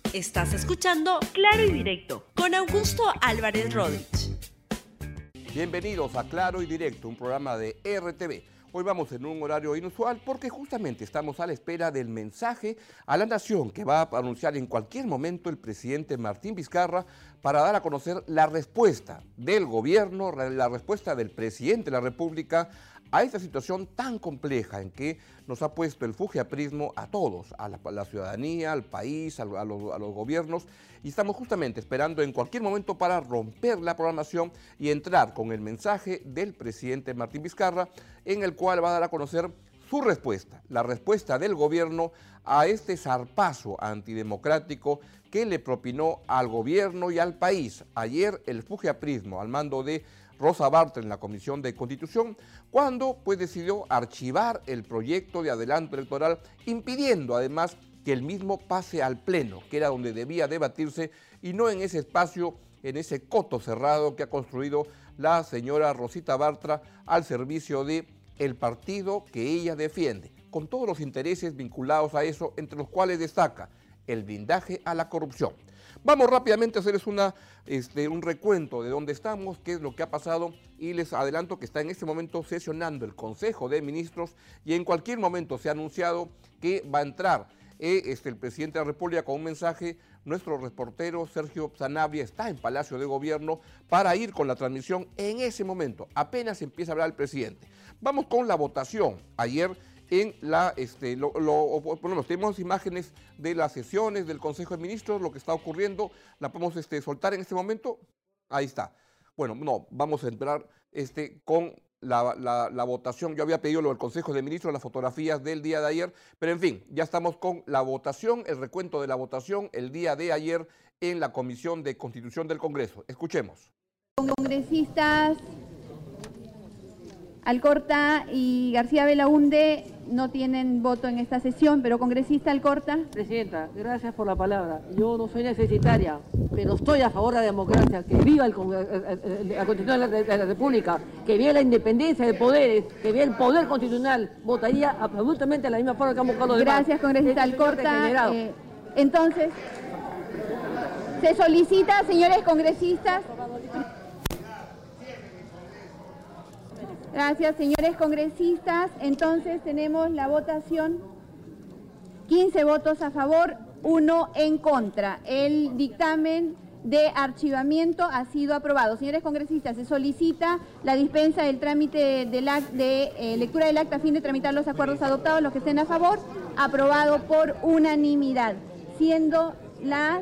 Estás escuchando Claro y Directo con Augusto Álvarez Rodríguez. Bienvenidos a Claro y Directo, un programa de RTV. Hoy vamos en un horario inusual porque justamente estamos a la espera del mensaje a la nación que va a anunciar en cualquier momento el presidente Martín Vizcarra para dar a conocer la respuesta del gobierno, la respuesta del presidente de la República a esta situación tan compleja en que nos ha puesto el fujiaprismo a todos, a la ciudadanía, al país, a los gobiernos, y estamos justamente esperando en cualquier momento para romper la programación y entrar con el mensaje del presidente Martín Vizcarra, en el cual va a dar a conocer su respuesta, la respuesta del gobierno a este zarpazo antidemocrático que le propinó al gobierno y al país ayer el fujiaprismo al mando de Rosa Bartra en la Comisión de Constitución, cuando pues decidió archivar el proyecto de adelanto electoral, impidiendo además que el mismo pase al Pleno, que era donde debía debatirse, y no en ese espacio, en ese coto cerrado que ha construido la señora Rosita Bartra al servicio de el partido que ella defiende, con todos los intereses vinculados a eso, entre los cuales destaca el blindaje a la corrupción. Vamos rápidamente a hacerles un recuento de dónde estamos, qué es lo que ha pasado, y les adelanto que está en este momento sesionando el Consejo de Ministros y en cualquier momento se ha anunciado que va a entrar el presidente de la República con un mensaje. Nuestro reportero Sergio Sanabria está en Palacio de Gobierno para ir con la transmisión en ese momento, apenas empieza a hablar el presidente. Vamos con la votación. Ayer en tenemos imágenes de las sesiones del Consejo de Ministros, lo que está ocurriendo, la podemos soltar en este momento. Ahí está. Bueno, no, vamos a entrar con la votación. Yo había pedido lo del Consejo de Ministros, las fotografías del día de ayer, pero en fin, ya estamos con la votación, el recuento de la votación el día de ayer en la Comisión de Constitución del Congreso. Escuchemos. Congresistas Alcorta y García Belaunde no tienen voto en esta sesión, pero congresista Alcorta. Presidenta, gracias por la palabra. Yo no soy necesitaria, pero estoy a favor de la democracia, que viva la Constitución de la República, que viva la independencia de poderes, que viva el poder constitucional. Votaría absolutamente de la misma forma que han votado los demás. Gracias, congresista Alcorta. Entonces, se solicita, señores congresistas. Gracias, señores congresistas. Entonces tenemos la votación. 15 votos a favor, 1 en contra. El dictamen de archivamiento ha sido aprobado. Señores congresistas, se solicita la dispensa del trámite de lectura del acta a fin de tramitar los acuerdos adoptados. Los que estén a favor, aprobado por unanimidad. Siendo las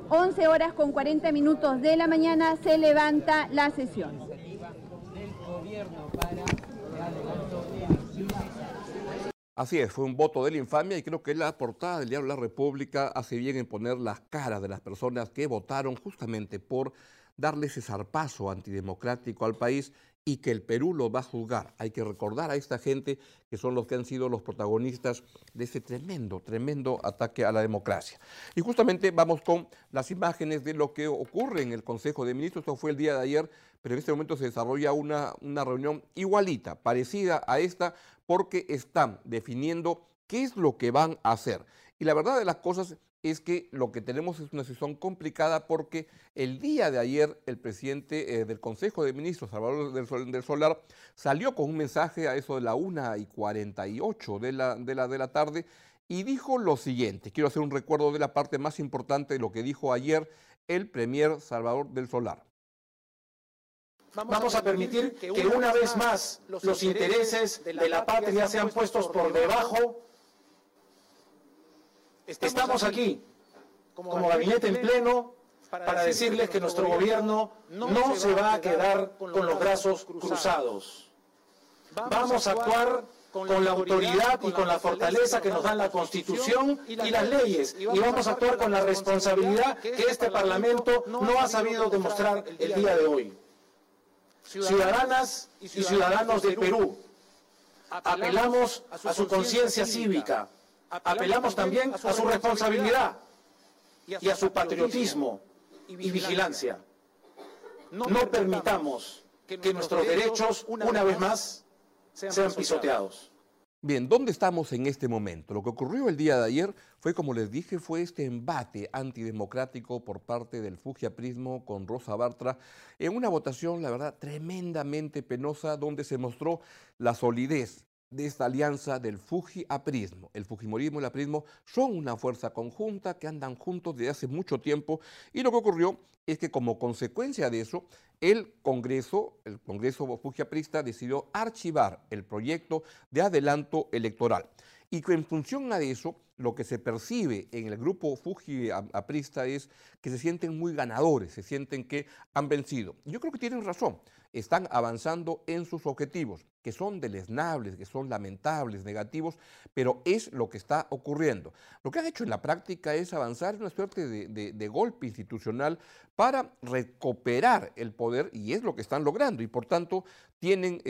11:40 de la mañana, se levanta la sesión. Así es, fue un voto de la infamia y creo que la portada del diario La República hace bien en poner las caras de las personas que votaron justamente por darle ese zarpazo antidemocrático al país y que el Perú lo va a juzgar. Hay que recordar a esta gente que son los que han sido los protagonistas de ese tremendo ataque a la democracia. Y justamente vamos con las imágenes de lo que ocurre en el Consejo de Ministros. Esto fue el día de ayer, pero en este momento se desarrolla una reunión igualita, parecida a esta, porque están definiendo qué es lo que van a hacer. Y la verdad de las cosas es que lo que tenemos es una situación complicada porque el día de ayer el presidente del Consejo de Ministros, Salvador del Solar, salió con un mensaje a eso de la 1:48 de la tarde y dijo lo siguiente. Quiero hacer un recuerdo de la parte más importante de lo que dijo ayer el premier Salvador del Solar. Vamos a permitir que una vez más los intereses de la patria sean puestos por debajo. Estamos aquí, como gabinete en pleno, para decirles que nuestro gobierno no se va a quedar con los brazos cruzados. Vamos a actuar con la autoridad y con la fortaleza que nos dan la Constitución y las leyes. Y vamos a actuar con la responsabilidad que este Parlamento no ha sabido demostrar el día de hoy. Ciudadanas y ciudadanos del Perú, apelamos a su conciencia cívica. Apelamos también a su responsabilidad y a su patriotismo y vigilancia. No permitamos que nuestros derechos, una vez más, sean pisoteados. Bien, ¿dónde estamos en este momento? Lo que ocurrió el día de ayer fue, como les dije, fue este embate antidemocrático por parte del fujiaprismo con Rosa Bartra en una votación, la verdad, tremendamente penosa, donde se mostró la solidez de esta alianza del fujiaprismo. El fujimorismo y el aprismo son una fuerza conjunta que andan juntos desde hace mucho tiempo, y lo que ocurrió es que como consecuencia de eso, el Congreso fujiaprista decidió archivar el proyecto de adelanto electoral. Y que en función de eso, lo que se percibe en el grupo fujiaprista es que se sienten muy ganadores, se sienten que han vencido. Yo creo que tienen razón, están avanzando en sus objetivos, que son deleznables, que son lamentables, negativos, pero es lo que está ocurriendo. Lo que han hecho en la práctica es avanzar en una suerte de golpe institucional para recuperar el poder, y es lo que están logrando, y por tanto tienen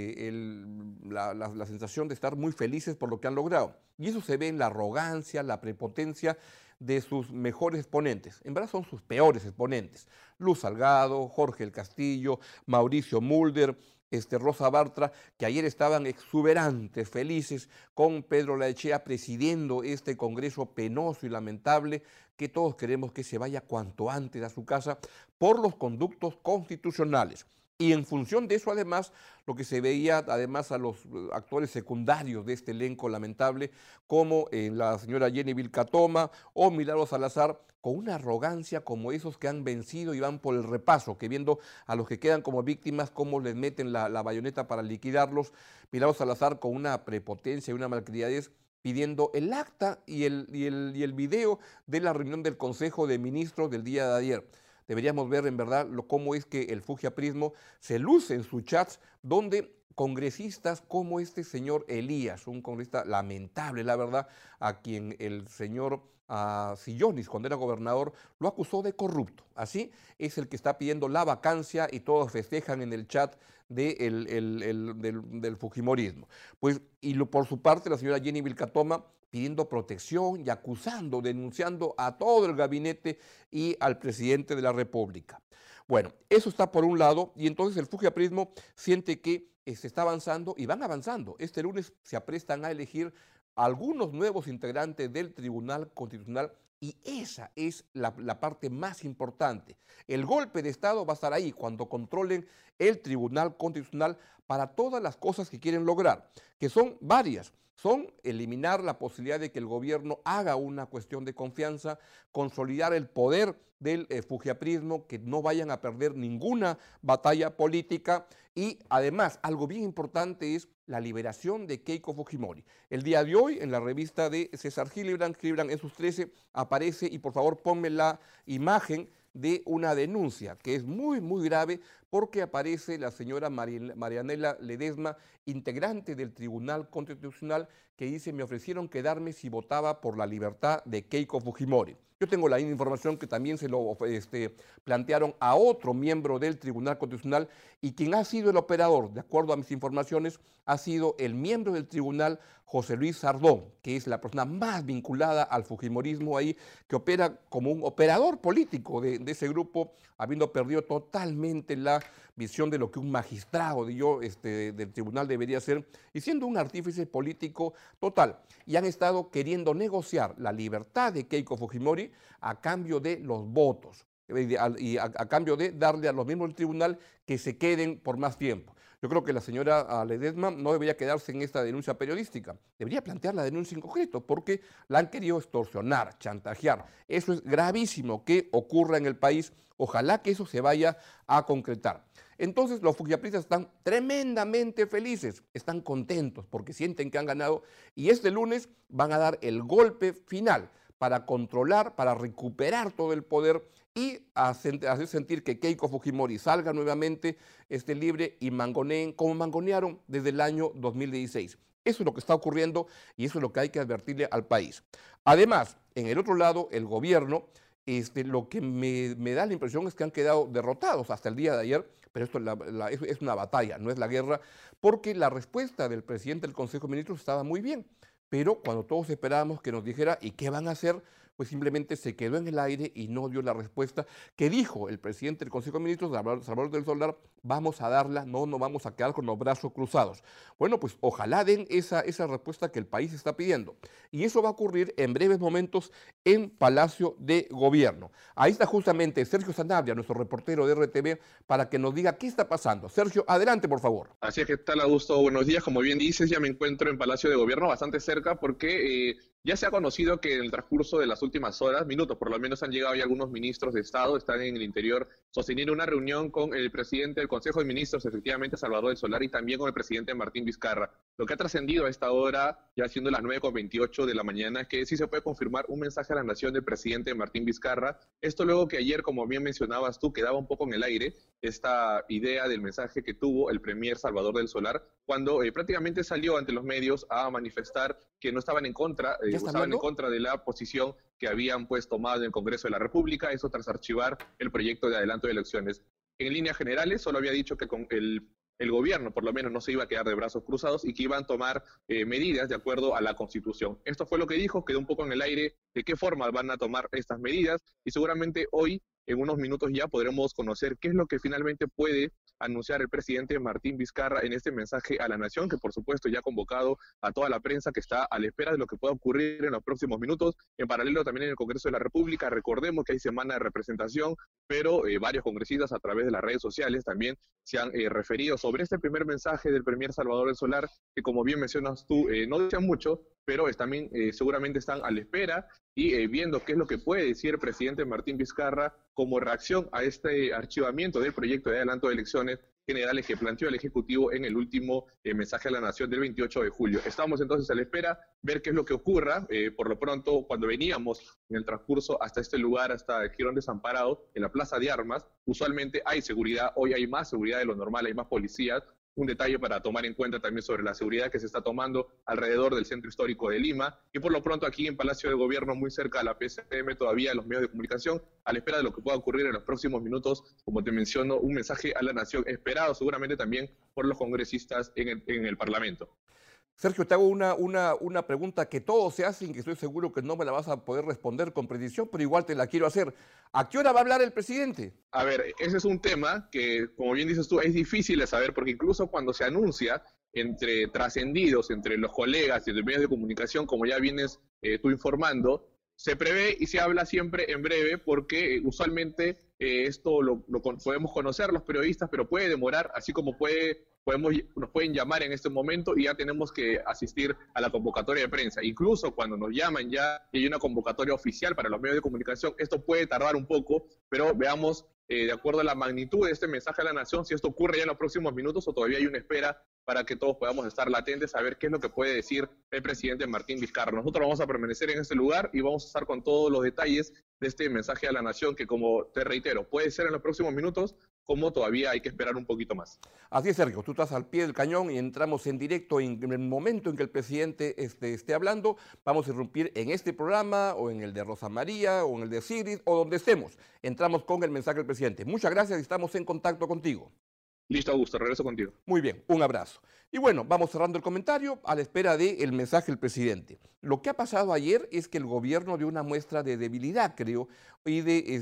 la sensación de estar muy felices por lo que han logrado. Y eso se ve en la arrogancia, la prepotencia de sus mejores exponentes. En verdad son sus peores exponentes. Luz Salgado, Jorge El Castillo, Mauricio Mulder, Rosa Bartra, que ayer estaban exuberantes, felices, con Pedro Laechea presidiendo este Congreso penoso y lamentable, que todos queremos que se vaya cuanto antes a su casa por los conductos constitucionales. Y en función de eso, además, lo que se veía, además, a los actores secundarios de este elenco lamentable, como la señora Jenny Vilcatoma o Milagros Salazar, con una arrogancia como esos que han vencido y van por el repaso, que viendo a los que quedan como víctimas, cómo les meten la bayoneta para liquidarlos. Milagros Salazar con una prepotencia y una malcriadez, pidiendo el acta y el video de la reunión del Consejo de Ministros del día de ayer. Deberíamos ver en verdad cómo es que el fujiaprismo se luce en sus chats, donde congresistas como este señor Elías, un congresista lamentable, la verdad, a quien el señor Sillonis, cuando era gobernador, lo acusó de corrupto. Así es el que está pidiendo la vacancia, y todos festejan en el chat del fujimorismo. Pues, por su parte, la señora Jenny Vilcatoma pidiendo protección y acusando, denunciando a todo el gabinete y al presidente de la República. Bueno, eso está por un lado, y entonces el fujiaprismo siente que se está avanzando, y van avanzando. Este lunes se aprestan a elegir algunos nuevos integrantes del Tribunal Constitucional, y esa es la parte más importante. El golpe de Estado va a estar ahí cuando controlen el Tribunal Constitucional para todas las cosas que quieren lograr, que son varias. Son eliminar la posibilidad de que el gobierno haga una cuestión de confianza, consolidar el poder del fujiaprismo, que no vayan a perder ninguna batalla política, y además algo bien importante es la liberación de Keiko Fujimori. El día de hoy en la revista de César Gillibrand en sus 13 aparece, y por favor ponme la imagen de una denuncia que es muy, muy grave, porque aparece la señora Marianela Ledesma, integrante del Tribunal Constitucional, que dice: me ofrecieron quedarme si votaba por la libertad de Keiko Fujimori. Yo tengo la información que también se lo plantearon a otro miembro del Tribunal Constitucional, y quien ha sido el operador, de acuerdo a mis informaciones, ha sido el miembro del tribunal José Luis Sardón, que es la persona más vinculada al fujimorismo ahí, que opera como un operador político de ese grupo, habiendo perdido totalmente la visión de lo que un magistrado del tribunal debería ser, y siendo un artífice político total. Y han estado queriendo negociar la libertad de Keiko Fujimori a cambio de los votos, y a cambio de darle a los miembros del tribunal que se queden por más tiempo. Yo creo que la señora Ledesma no debería quedarse en esta denuncia periodística, debería plantear la denuncia en concreto, porque la han querido extorsionar, chantajear. Eso es gravísimo que ocurra en el país. Ojalá que eso se vaya a concretar. Entonces los fujiapristas están tremendamente felices, están contentos porque sienten que han ganado, y este lunes van a dar el golpe final para controlar, para recuperar todo el poder y hacer sentir que Keiko Fujimori salga nuevamente libre, y mangoneen como mangonearon desde el año 2016. Eso es lo que está ocurriendo, y eso es lo que hay que advertirle al país. Además, en el otro lado, el gobierno, lo que me da la impresión es que han quedado derrotados hasta el día de ayer, pero esto es una batalla, no es la guerra, porque la respuesta del presidente del Consejo de Ministros estaba muy bien, pero cuando todos esperábamos que nos dijera ¿y qué van a hacer?, pues simplemente se quedó en el aire y no dio la respuesta que dijo el presidente del Consejo de Ministros, Salvador del Solar: vamos a darla, no nos vamos a quedar con los brazos cruzados. Bueno, pues ojalá den esa respuesta que el país está pidiendo. Y eso va a ocurrir en breves momentos en Palacio de Gobierno. Ahí está justamente Sergio Sanabria, nuestro reportero de RTV, para que nos diga qué está pasando. Sergio, adelante, por favor. Así es, ¿qué tal, Augusto? Buenos días. Como bien dices, ya me encuentro en Palacio de Gobierno, bastante cerca, porque ya se ha conocido que en el transcurso de las últimas horas, minutos por lo menos, han llegado ya algunos ministros de Estado, están en el interior sosteniendo una reunión con el presidente del Consejo de Ministros, efectivamente Salvador del Solar, y también con el presidente Martín Vizcarra. Lo que ha trascendido a esta hora, ya siendo las 9:28 de la mañana, es que sí se puede confirmar un mensaje a la nación del presidente Martín Vizcarra. Esto luego que ayer, como bien mencionabas tú, quedaba un poco en el aire esta idea del mensaje que tuvo el premier Salvador del Solar, cuando prácticamente salió ante los medios a manifestar que no estaban en contra, estaban en contra de la posición que habían pues tomado en el Congreso de la República, eso tras archivar el proyecto de adelanto de elecciones. En líneas generales, solo había dicho que con el gobierno, por lo menos, no se iba a quedar de brazos cruzados y que iban a tomar medidas de acuerdo a la Constitución. Esto fue lo que dijo, quedó un poco en el aire de qué forma van a tomar estas medidas y seguramente hoy, en unos minutos ya, podremos conocer qué es lo que finalmente puede anunciar el presidente Martín Vizcarra en este mensaje a la nación, que por supuesto ya ha convocado a toda la prensa que está a la espera de lo que pueda ocurrir en los próximos minutos. En paralelo también en el Congreso de la República, recordemos que hay semana de representación, pero varios congresistas a través de las redes sociales también se han referido sobre este primer mensaje del premier Salvador del Solar, que como bien mencionas tú, no dicen mucho, pero también seguramente están a la espera y viendo qué es lo que puede decir el presidente Martín Vizcarra como reacción a este archivamiento del proyecto de adelanto de elecciones generales que planteó el Ejecutivo en el último mensaje a la Nación del 28 de julio. Estamos entonces a la espera, ver qué es lo que ocurra. Por lo pronto, cuando veníamos en el transcurso hasta este lugar, hasta el Jirón Desamparado, en la Plaza de Armas, usualmente hay seguridad, hoy hay más seguridad de lo normal, hay más policías. Un detalle para tomar en cuenta también sobre la seguridad que se está tomando alrededor del centro histórico de Lima y por lo pronto aquí en Palacio de Gobierno, muy cerca de la PCM, todavía los medios de comunicación, a la espera de lo que pueda ocurrir en los próximos minutos. Como te menciono, un mensaje a la nación esperado seguramente también por los congresistas en el Parlamento. Sergio, te hago una pregunta que todos se hacen, que estoy seguro que no me la vas a poder responder con precisión, pero igual te la quiero hacer. ¿A qué hora va a hablar el presidente? A ver, ese es un tema que, como bien dices tú, es difícil de saber, porque incluso cuando se anuncia entre trascendidos, entre los colegas y los medios de comunicación, como ya vienes tú informando, se prevé y se habla siempre en breve, porque usualmente esto lo podemos conocer los periodistas, pero puede demorar, así como nos pueden llamar en este momento y ya tenemos que asistir a la convocatoria de prensa. Incluso cuando nos llaman ya y hay una convocatoria oficial para los medios de comunicación, esto puede tardar un poco, pero veamos de acuerdo a la magnitud de este mensaje a la nación, si esto ocurre ya en los próximos minutos o todavía hay una espera para que todos podamos estar latentes a ver qué es lo que puede decir el presidente Martín Vizcarra. Nosotros vamos a permanecer en este lugar y vamos a estar con todos los detalles de este mensaje a la nación que, como te reitero, puede ser en los próximos minutos, como todavía hay que esperar un poquito más. Así es, Sergio, tú estás al pie del cañón y entramos en directo en el momento en que el presidente esté hablando. Vamos a irrumpir en este programa o en el de Rosa María o en el de Sigrid o donde estemos. Entramos con el mensaje del presidente. Muchas gracias y estamos en contacto contigo. Listo, Augusto, regreso contigo. Muy bien, un abrazo. Y bueno, vamos cerrando el comentario a la espera del mensaje del presidente. Lo que ha pasado ayer es que el gobierno dio una muestra de debilidad, creo, y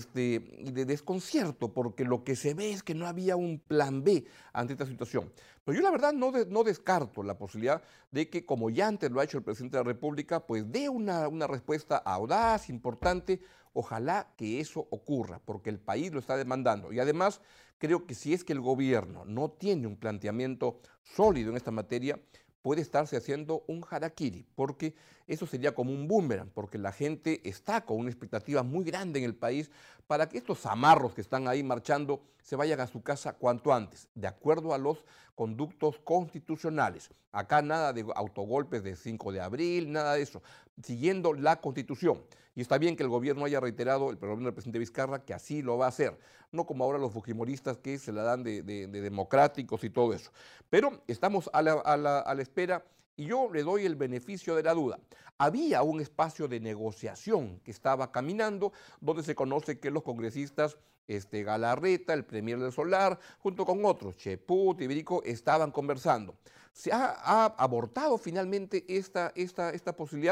de desconcierto, porque lo que se ve es que no había un plan B ante esta situación. Pero yo la verdad no descarto la posibilidad de que, como ya antes lo ha hecho el presidente de la República, pues dé una respuesta audaz, importante. Ojalá que eso ocurra, porque el país lo está demandando. Y además, creo que si es que el gobierno no tiene un planteamiento sólido en esta materia, puede estarse haciendo un harakiri, porque eso sería como un boomerang, porque la gente está con una expectativa muy grande en el país para que estos amarros que están ahí marchando se vayan a su casa cuanto antes, de acuerdo a los conductos constitucionales. Acá nada de autogolpes de 5 de abril, nada de eso, siguiendo la Constitución. Y está bien que el gobierno haya reiterado, el gobierno del presidente Vizcarra, que así lo va a hacer, no como ahora los fujimoristas que se la dan de democráticos y todo eso. Pero estamos a la espera y yo le doy el beneficio de la duda. Había un espacio de negociación que estaba caminando, donde se conoce que los congresistas Galarreta, el premier del Solar, junto con otros, Cheput, Iberico, estaban conversando. ¿Se ha abortado finalmente esta posibilidad?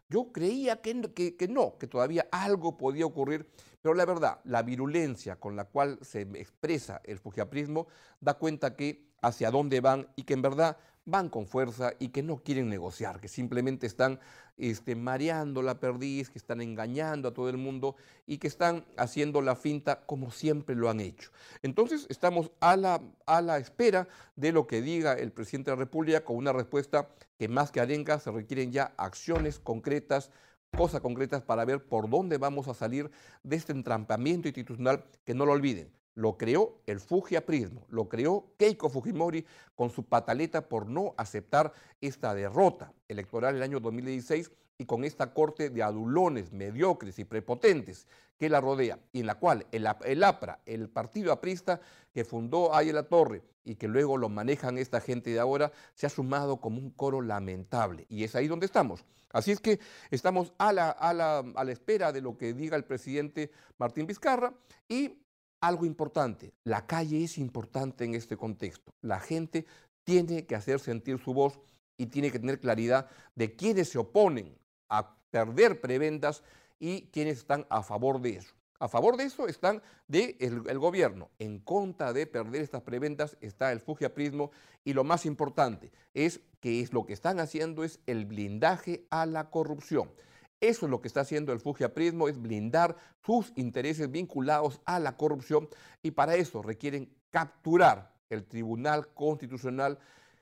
Yo creía que no, que todavía algo podía ocurrir, pero la verdad, la virulencia con la cual se expresa el fujiaprismo da cuenta que hacia dónde van y que en verdad van con fuerza y que no quieren negociar, que simplemente están mareando la perdiz, que están engañando a todo el mundo y que están haciendo la finta como siempre lo han hecho. Entonces estamos a la espera de lo que diga el presidente de la República con una respuesta que más que arengas se requieren ya acciones concretas, cosas concretas para ver por dónde vamos a salir de este entrampamiento institucional que no lo olviden. Lo creó el fujiaprismo, lo creó Keiko Fujimori con su pataleta por no aceptar esta derrota electoral el año 2016 y con esta corte de adulones, mediocres y prepotentes que la rodea y en la cual el APRA, el partido aprista que fundó Aya La Torre y que luego lo manejan esta gente de ahora, se ha sumado como un coro lamentable y es ahí donde estamos. Así es que estamos a la espera de lo que diga el presidente Martín Vizcarra y algo importante, la calle es importante en este contexto. La gente tiene que hacer sentir su voz y tiene que tener claridad de quiénes se oponen a perder prebendas y quiénes están a favor de eso. A favor de eso están el gobierno. En contra de perder estas prebendas está el fujiaprismo y lo más importante es que lo que están haciendo es el blindaje a la corrupción. Eso es lo que está haciendo el fujiaprismo, es blindar sus intereses vinculados a la corrupción y para eso requieren capturar el Tribunal Constitucional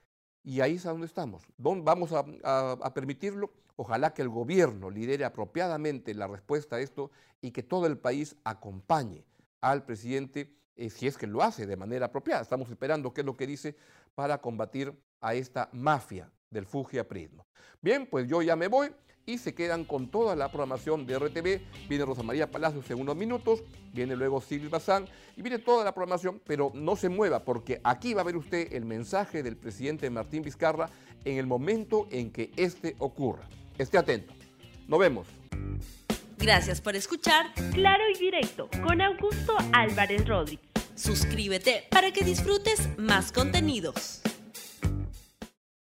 y ahí es a donde estamos. ¿Vamos a permitirlo? Ojalá que el gobierno lidere apropiadamente la respuesta a esto y que todo el país acompañe al presidente si es que lo hace de manera apropiada. Estamos esperando qué es lo que dice para combatir a esta mafia del fujiaprismo. Bien, pues yo ya me voy. Y se quedan con toda la programación de RTV. Viene Rosa María Palacios en unos minutos, viene luego Silvia Bazán y viene toda la programación, pero no se mueva porque aquí va a ver usted el mensaje del presidente Martín Vizcarra en el momento en que este ocurra. Esté atento. Nos vemos. Gracias por escuchar Claro y Directo con Augusto Álvarez Rodríguez. Suscríbete para que disfrutes más contenidos.